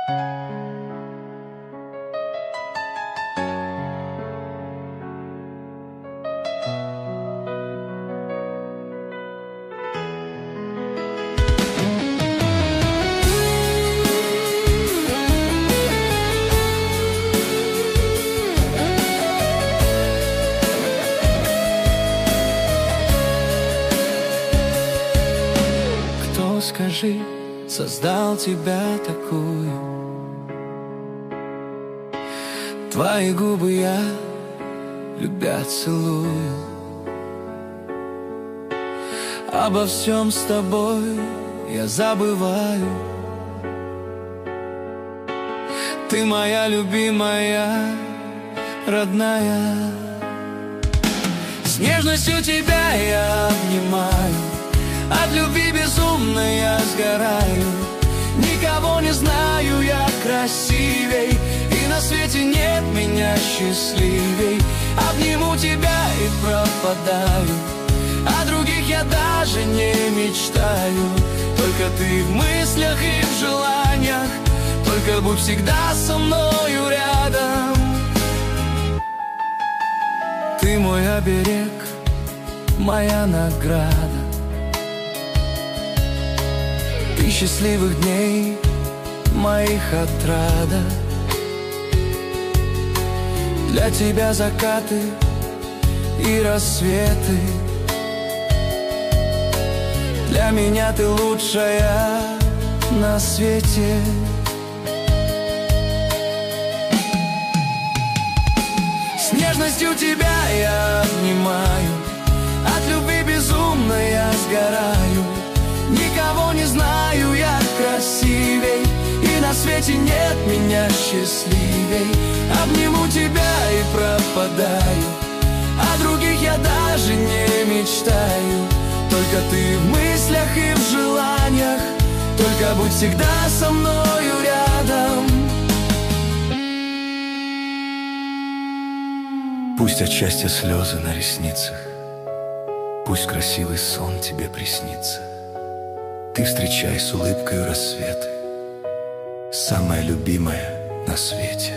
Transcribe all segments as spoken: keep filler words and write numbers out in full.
Скажи, создал тебя такую? Твои губы я, любя, целую. Обо всем с тобой я забываю. Ты моя любимая, родная. С нежностью тебя я обнимаю. От любви безумно я сгораю. Никого не знаю я красивей, и на свете нет меня счастливей. Обниму тебя и пропадаю, о других я даже не мечтаю. Только ты в мыслях и в желаниях, только будь всегда со мною рядом. Ты мой оберег, моя награда. Ты счастливых дней, моих отрада. Для тебя закаты и рассветы. Для меня ты лучшая на свете. С нежностью тебя я обнимаю. От любви безумно я сгораю. Никого не знаю я красивей, и на свете нет меня счастливей. Обниму тебя и пропадаю, о других я даже не мечтаю. Только ты в мыслях и в желаниях, только будь всегда со мною рядом. Пусть от счастья слезы на ресницах, пусть красивый сон тебе приснится. Ты встречай с улыбкой рассветы, самая любимая на свете.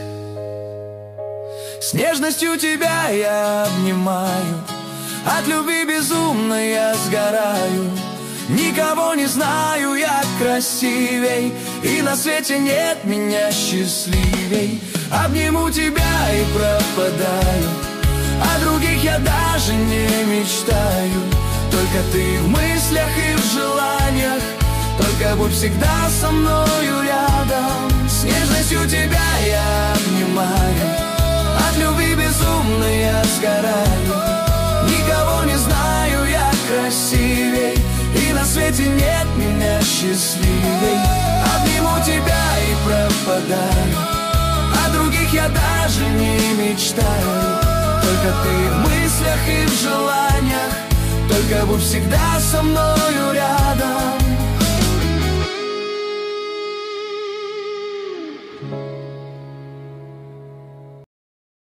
С нежностью тебя я обнимаю. От любви безумно я сгораю. Никого не знаю я красивей, и на свете нет меня счастливей. Обниму тебя и пропадаю, о других я даже не мечтаю. Только ты в мыслях и в желаниях, только будь всегда со мною рядом. С нежностью тебя я обнимаю. От любви безумно я сгораю. Никого не знаю я красивей, и на свете нет меня счастливей. Обниму тебя и пропадаю, о других я даже не мечтаю. Только ты в мыслях и в желаниях, только будь всегда со мной